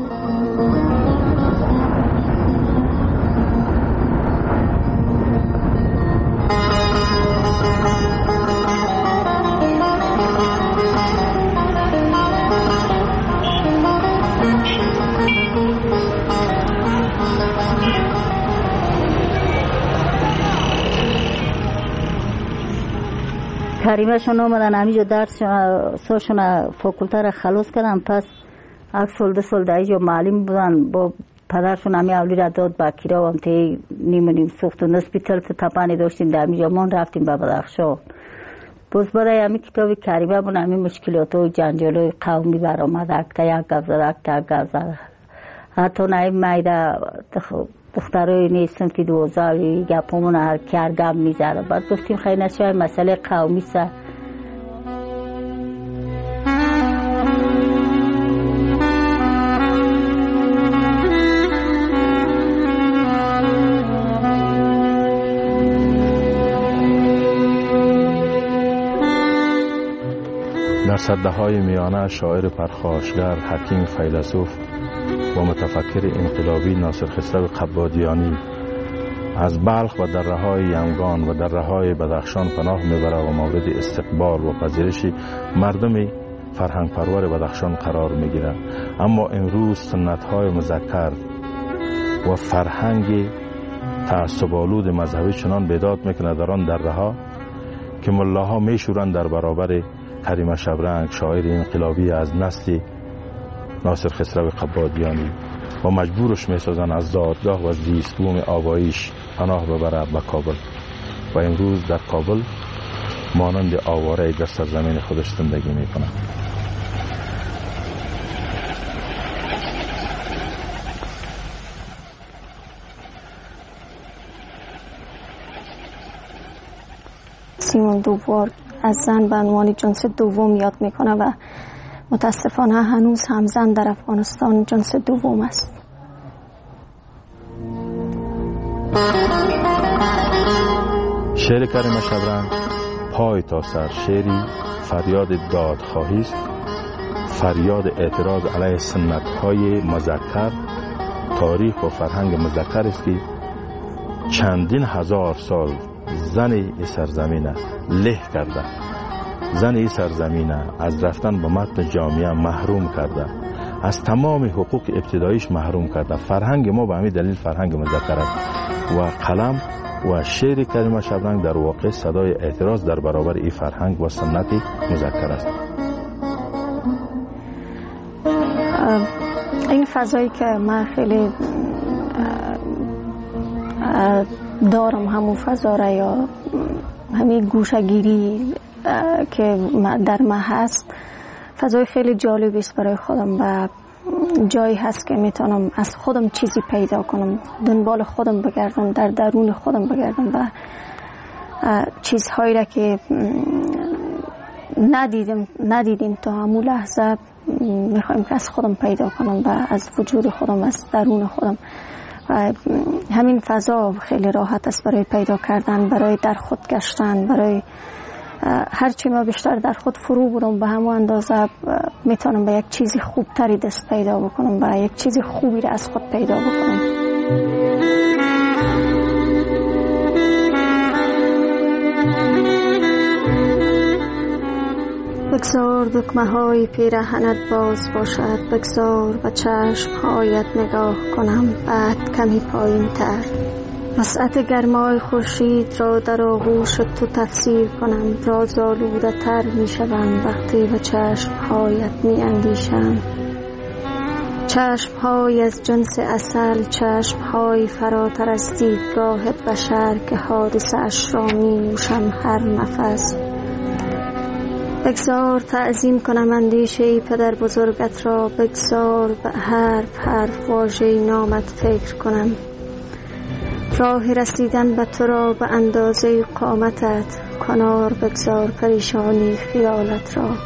کریمشون آمدن همینجا درسشون فاکولته را خلاص کردن، پس یک سال 2 سال در اینجا معلم بودن. با پدرشون همی اولی را داد با کیرا و همتی نیم سوخت و نسپیتل تپانی داشتیم در اینجا من رفتیم به بدخشان. باز برای همین کتاب کریمه بون همین مشکلات و جنجال های قومی برآمد، اکتا یک گفت زد اکتا یک گفت زد، حتی نهی میده دخترای نیستم که 12 گپمون هر کردم میزد. بعد گفتیم خیلی نشه مسئله قومی سه. در سده‌های میانه شاعر پرخاشگر، حکیم فیلسوف و متفکر انقلابی ناصر خسرو قبادیانی از بلخ و دره‌های یمگان و دره‌های بدخشان پناه میبره و مورد استقبال و پذیرش مردم فرهنگ پرور بدخشان قرار میگیره. اما امروز سنت‌های مذکر و فرهنگ تعصب‌آلود مذهبی چنان بیداد میکنه در آن دره‌ها که ملاها میشورند در برابر کریم شبرنگ، شاعر انقلابی از نسل ناصر خسرو قبادیانی، و مجبورش میسازن از زادگاه و زیستبوم آباییش پناه ببره به کابل و امروز در کابل مانند آواره در سرزمین خودش زندگی میکنه. سیمون دوبار از زن به عنوان جنس دوم یاد میکنه و متاسفانه هنوز هم زن در افغانستان جنس دوم است. شعر کریم شبرنگ پای تا سر شعری فریاد دادخواهی است، فریاد اعتراض علیه سنت‌های مذکر، تاریخ و فرهنگ مذکر است که چندین هزار سال زن این سرزمین له کرده، زن این سرزمین از رفتن به متن جامعه محروم کرده، از تمام حقوق ابتداییش محروم کرده. فرهنگ ما به همین دلیل فرهنگ مذکر است و قلم و شعر کریم شبرنگ در واقع صدای اعتراض در برابر این فرهنگ و سنت مذکر است. این فضایی که من خیلی دارم همون فضا را یا همین گوشه‌گیری که در من هست، فضای خیلی جالبی است برای خودم و جایی هست که میتونم از خودم چیزی پیدا کنم، دنبال خودم بگردم، در درون خودم بگردم و چیزهایی را که ندیدیم تا همون لحظه میخوایم که از خودم پیدا کنم و از وجود خودم، از درون خودم. و همین فضا خیلی راحت است برای پیدا کردن، برای در خود گشتن، برای هرچی ما بیشتر در خود فرو برم به همون اندازه میتونم به یک چیزی خوبتری دست پیدا بکنم و یک چیزی خوبی را از خود پیدا بکنم. بگذار دکمه های پیرهنت باز باشد، بگذار به چشم هایت نگاه کنم، بعد کمی پایین تر وسعت گرمای خورشید را در آغوش تو تفسیر کنم. رازآلوده تر می شوم وقتی به چشم هایت می اندیشم. چشم های از جنس عسل، چشم های فراتر از دیدگاه بشر که حادثه اش را می نوشم هر نفس. بگذار تعظیم کنم اندیشه پدر بزرگت را، بگذار به حرف واژه نامت فکر کنم. راه رسیدن به تو را به اندازه قامتت، کنار بگذار پریشانی خیالت را.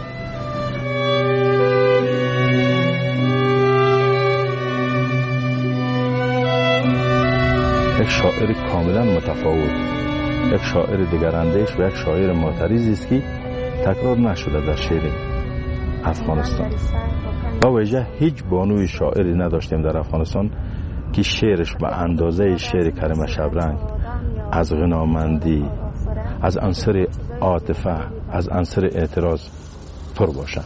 یک شاعر کاملا متفاوت، یک شاعر دگراندیش و یک شاعر معترضی است که تکرار نشده در شعر افغانستان. با وجه هیچ بانوی شاعری نداشتیم در افغانستان که شعرش به اندازه شعر کریم شبرنگ از غنامندی، از عنصر عاطفه، از عنصر اعتراض پر باشد.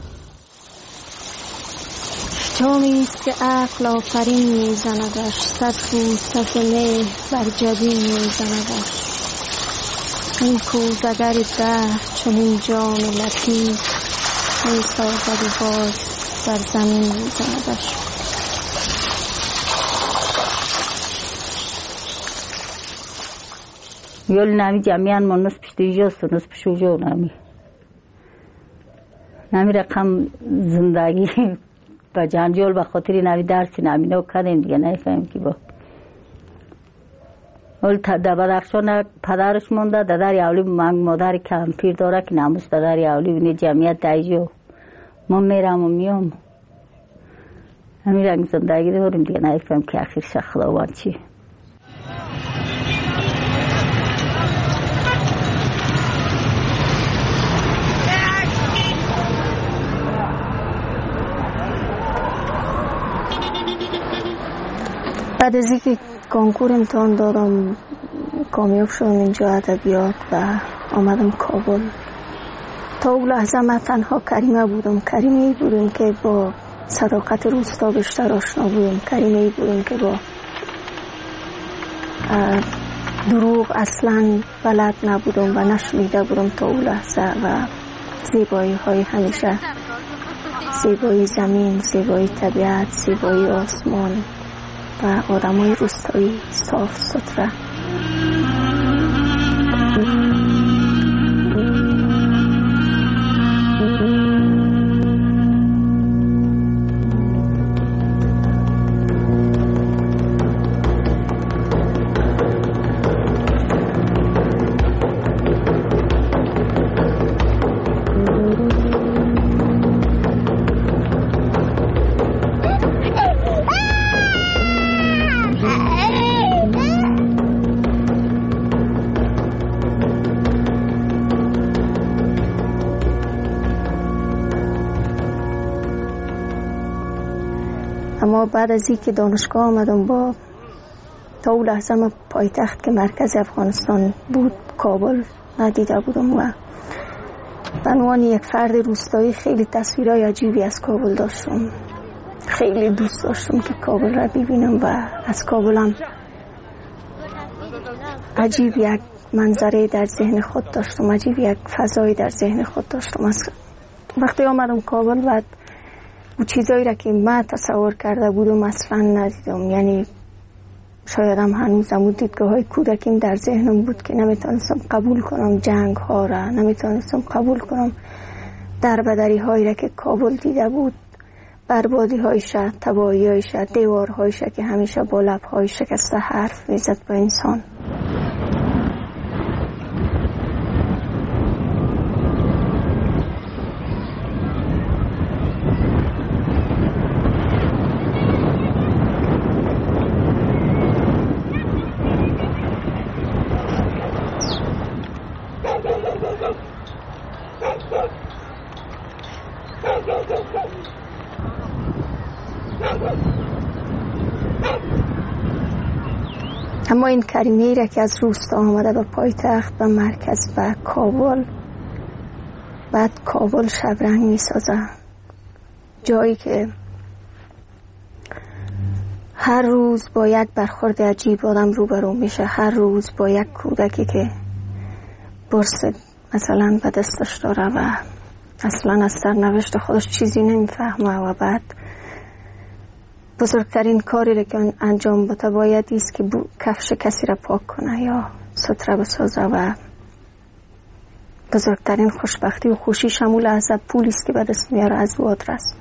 جامی است که عقل آفرین میزندش، صد فوت تزنه بر جبین میزندش. این کوزگر دهر چنین جام لطیف میسازد و باز بر زمین میزندش. یول نمی جمعیان ما نصف پشتیجاست و نصف شوجا نمی رقم زندگی با جنجال به خاطری نمی درسی نمی نو کردیم دیگه نفهمیم که با اول در بدخشان پدرش مونده، دادر یاولی مادر کمپیر داره که ناموس دادر یاولی بینه جمعیت دایجو ما میرم و میام همین رنگ زندگی داریم دیگه. نایفهم که آخرش خداوند چی. بعد از اینکه کنکور امتحان دادم کامیاب شدم اینجا ادبیات و آمدم کابل. تا اون لحظه من تنها کریمه بودم. کریمه بودم که با صداقت روستا بیشتر آشنا بودم. کریمه بودم که با دروغ اصلا بلد نبودم و نشنیده بودم تا اون لحظه و زیبایی های همیشه، زیبایی زمین، زیبایی طبیعت، زیبایی آسمان و آدمای روستایی صاف سطره. اما بعد از اینکه دانشگاه آمدم با تا اون لحظه من پایتخت که مرکز افغانستان بود کابل ندیده بودم و به عنوان یک فرد روستایی خیلی تصویرهای عجیبی از کابل داشتم. خیلی دوست داشتم که کابل را ببینم و از کابل هم عجیب یک منظره در ذهن خود داشتم، عجیب یک فضایی در ذهن خود داشتم. از وقتی آمدم کابل بعد و چیزایی را که من تصور کرده بودم اصلا ندیدم. یعنی شاید هم هنوزم و دیدگاه های کودکیم در ذهنم بود که نمیتونستم قبول کنم جنگ ها را، نمیتونستم قبول کنم دربدری هایی را که کابل دیده بود، بربادی هایش، تباهی هایش، دیوار هایش که همیشه با لب های شکسته حرف میزد با انسان. اما این کریمه را که از روستا آمده به پایتخت و مرکز و کابل، بعد کابل شبرنگ می سازه، جایی که هر روز با یک برخورد عجیب آدم روبرو میشه. هر روز با یک کودکی که برس مثلا به دستش داره و اصلا از سرنوشت خودش چیزی نمیفهمه و بعد بزرگترین کاری را که انجام بده باید ایست که کفش کسی را پاک کنه یا ستره بسازه و بزرگترین خوشبختی و خوشی شمول از پولی است که به دست میاره از او آدرس.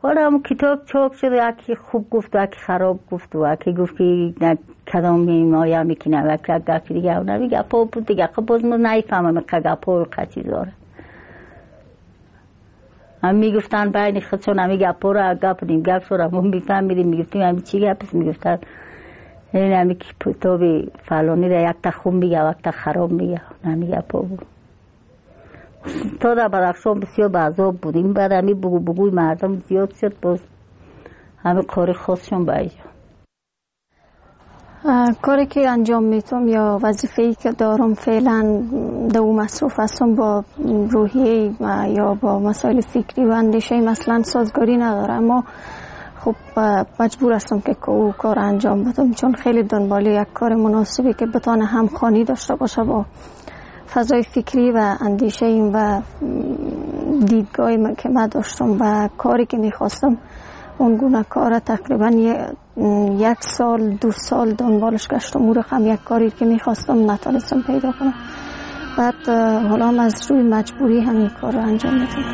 حالا هم کتاب چاپ شد، یکی خوب گفت و یکی خراب گفت و یکی گفت که کدام مایه میکنه و یکی دیگه اون گپا بود دیگه. باز ما نایفهمم که گپا چیزاره. هم میگفتن بین خودشون همی گپا رو گفتیم گپ شد ما میفهمیدیم، میگفتیم همی چی گپ میگفتن این همی کتاب فلانی را یک تا خوب میگه و یک تا خراب میگه. همی گپا بود تا در بدخشان بسیار بعضاب بودیم. بعد همی بگوی مردم زیاد شد، باز همه کاری خواستشون باید. کاری که انجام میتونم یا وظیفه‌ای که دارم فعلا دو مصروف هستم با روحیه یا با مسائل فکری و اندیشه مثلا سازگاری نداره، اما خب مجبور هستم که او کار انجام بدم، چون خیلی دنبال یک کار مناسبی که بتونه همخوانی داشته باشه با فضای فکری و اندیشه و دیدگاهی که من داشتم و کاری که میخواستم. اون گونه کار تقریبا 1 سال 2 سال دنبالش گشتم، او رقم یک کاری که میخواستم نتونستم پیدا کنم. بعد حالا هم از روی مجبوری همین کار رو انجام میدم.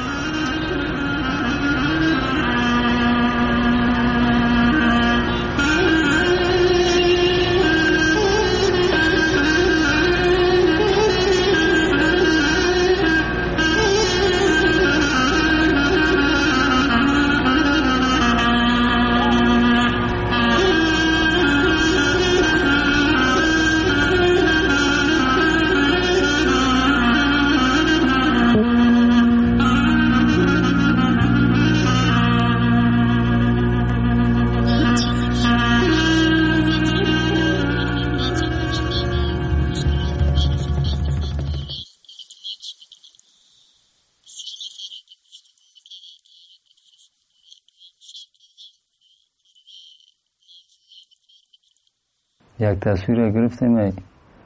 یک تصویر گرفتیم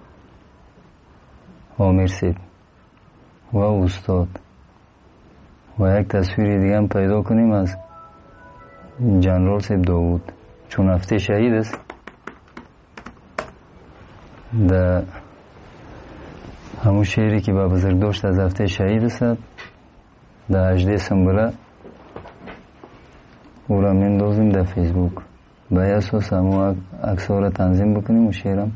عامر صاحب و استاد و یک تصویر دیگه هم پیدا کنیم از جنرال صاحب داوود، چون هفته شهید است. در همون شعری که با بزرگ داشت از هفته شهید است در 18 سنبله او را میندازیم در فیسبوک، به اساس همون عکس‌ها را تنظیم بکنیم و شعرم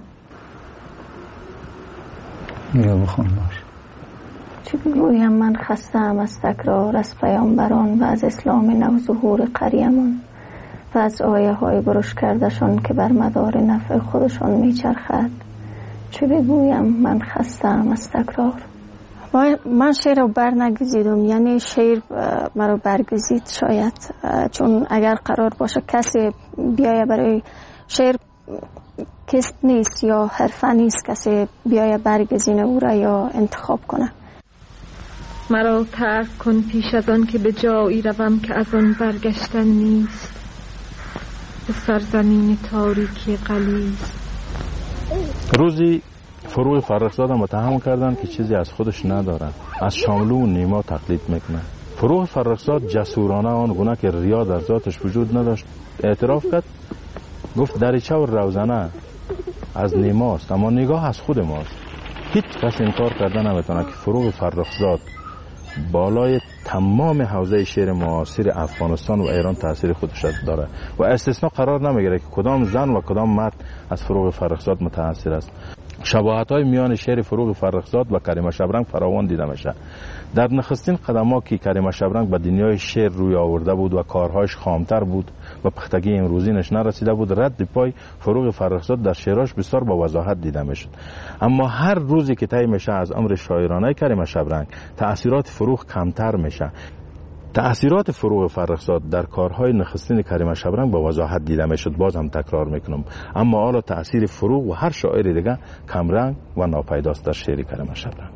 میره بخون باشه. چه بگویم من خستم از تکرار از پیامبران و از اسلام نو ظهور قریمان و از آیه های برش کردشان که بر مدار نفع خودشان میچرخد. چه بگویم من خستم از تکرار. من شعر رو بر نگزیدم، یعنی شعر مرا برگزید شاید، چون اگر قرار باشه کسی بیایه برای شعر کسب نیست یا حرفه نیست کسی بیایه برگزینه او را یا انتخاب کنه. مرا ترک کن پیش از آن که به جایی روم که از آن برگشتن نیست، به سرزمین تاریکی غلیظ. روزی فروغ فرخزاد متهم کردن که چیزی از خودش ندارن، از شاملو و نیما تقلید میکنه. فروغ فرخزاد جسورانه آن گونه که ریا در ذاتش وجود نداشت اعتراف کرد، گفت دریچه و روزنه از نیماست اما نگاه از خود ماست. هیچ کس انکار کردن نمیتونه که فروغ فرخزاد بالای تمام حوزه شعر معاصر افغانستان و ایران تاثیر خودش داره و استثناء قرار نمیگیره که کدام زن و کدام مرد از فروغ فرخزاد متاثر است. شباهت‌های میان شعر فروغ فرخزاد و کریمه شبرنگ فراوان دیده میشه. در نخستین قدم‌ها که کریمه شبرنگ به دنیای شعر روی آورده بود و کارهاش خامتر بود و پختگی امروزینش نرسیده بود، رد پای فروغ فرخزاد در شعراش بسیار با وضاحت دیده میشد. اما هر روزی که طی میشه از عمر شاعرانه کریمه شبرنگ، تأثیرات فروغ کمتر میشه. تأثیرات فروغ فرخزاد در کارهای نخستین کریمه شبرنگ با وضاحت دیده میشد. باز هم تکرار میکنم، اما حالا تأثیر فروغ و هر شاعر دیگه کمرنگ و ناپیداست در شعر کریمه شبرنگ.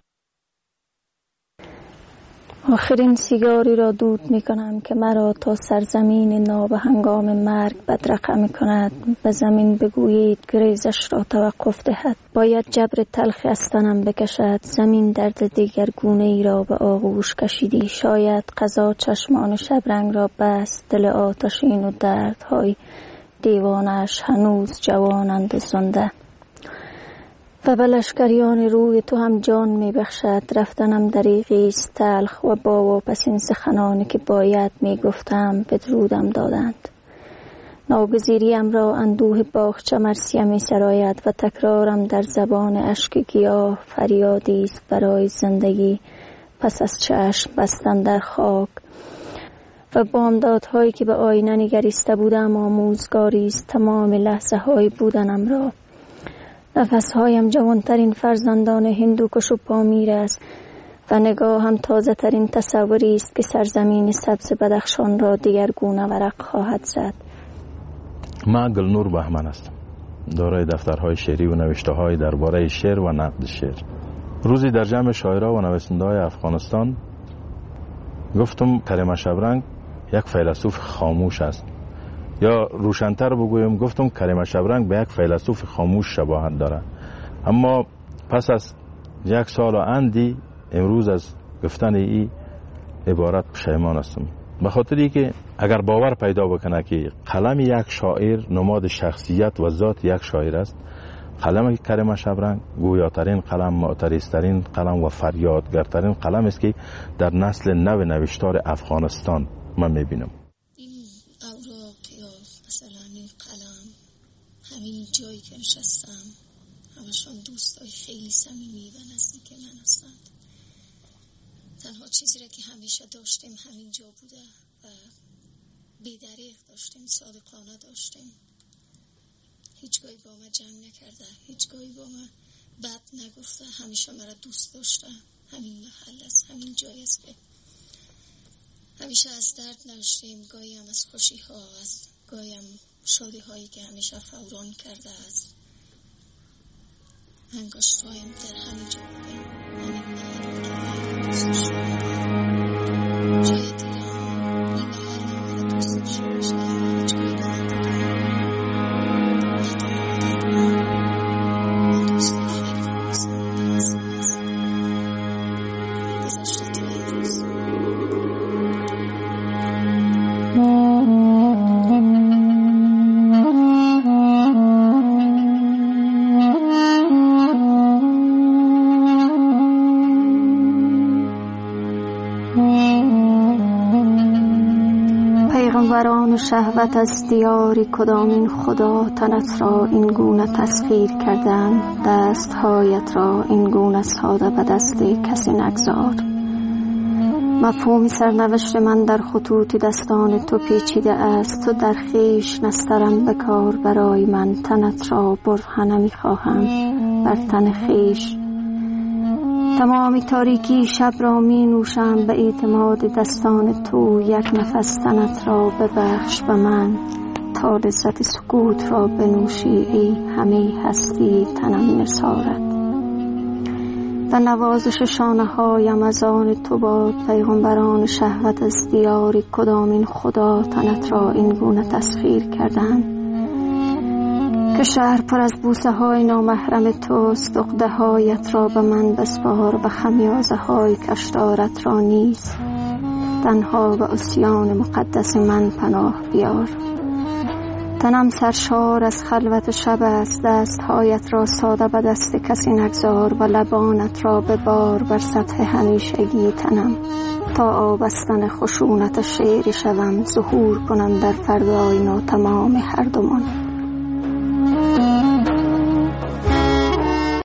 آخرین سیگاری را دود می کنم که مرا تا سرزمین ناب هنگام مرگ بدرقه می کند. به زمین بگویید گریزش را توقف دهد، باید جبر تلخی از تنم بکشد. زمین درد دیگر گونه ای را به آغوش کشیدی، شاید قضا چشمان شبرنگ را بست. دل آتشین و دردهای دیوانش هنوز جوانند زنده. و به لشکریان روی تو هم جان می بخشد. رفتنم دریغی است تلخ و با واپسین سخنانی که باید می گفتم بدرودم دادند. ناگزیریم را اندوه باغچه مرثیه می سراید و تکرارم در زبان اشک گیاه فریادی است برای زندگی پس از چشم بستن در خاک. و بامدادهایی که به آینه نگریسته بودم آموزگاری است تمام لحظه های بودنم را. نفسهایم جوانترین فرزندان هندوکش و پامیر است و نگاهم تازه ترین تصوری است که سرزمین سبز بدخشان را دیگرگونه ورق خواهد زد. من گلنور بهمن هستم، دارای دفترهای شعری و نوشته‌های درباره شعر و نقد شعر. روزی در جمع شاعرها و نویسنده‌های افغانستان گفتم کریم شبرنگ یک فیلسوف خاموش است، یا روشن‌تر بگویم گفتم کریم شبرنگ به یک فیلسوف خاموش شباهت دارد. اما پس از 1 سال و اندی امروز از گفتن این عبارت پشیمان هستم، به خاطری که اگر باور پیدا بکنه که قلم یک شاعر نماد شخصیت و ذات یک شاعر است، قلم کریم شبرنگ گویاترین قلم، معترضترین قلم و فریادگرترین قلم است که در نسل نو نوشتار افغانستان من میبینم. این اوراق یا مثلا این قلم، همین جایی که نشستم، همشون دوستای خیلی صمیمی و نزدیک من هستند. تنها چیزی را که همیشه داشتیم همین جا بوده و بی‌دریغ داشتیم، صادقانه داشتیم. هیچگاهی با ما جنگ نکرده، هیچگاهی با ما بد نگفته، همیشه مرا دوست داشته. همین محل است، همین جایی است که همیشه از درد نوشتیم، گاهی هم از خوشی ها، از گاهی هم شادی هایی که همیشه فوران کرده است. انگشت هایم در همین جا بودیم، همین محل رو که خیلی دوست داشتم. جای دیگه هم این محل رو مرا دوست داشته باشه، اما هیچگاهی با من دیدم پیغمبران شهوت از دیاری کدامین خدا تنت را این گونه تسخیر کردند. دستهایت را این گونه ساده به دست کسی نگذار. مفهوم سرنوشت من در خطوط دستان تو پیچیده است. تو در خویش نسترم بکار برای من، تنت را برهنه می‌خواهم بر تن خویش. تمامی تاریکی شب را می نوشم به اعتماد دستان تو. یک نفس تنت را ببخش به من تا لذت سکوت را بنوشی. ای همه هستی تنم نثارت و نوازش شانه هایم از آن تو باد. پیغمبران شهوت از دیاری کدامین خدا تنت را این گونه تسخیر کردند که شهر پر از بوسه های نامحرم توست. عقده هایت را به من بسپار و خمیازه های کشدارت را نیز. تنها به عصیان مقدس من پناه بیار. تنم سرشار از خلوت شب است. دست هایت را ساده به دست کسی نگذار و لبانت را ببار بر سطح همیشگی تنم تا آبستن خشونت شعری شوم. ظهور کنم در فردای ناتمام هر دومان.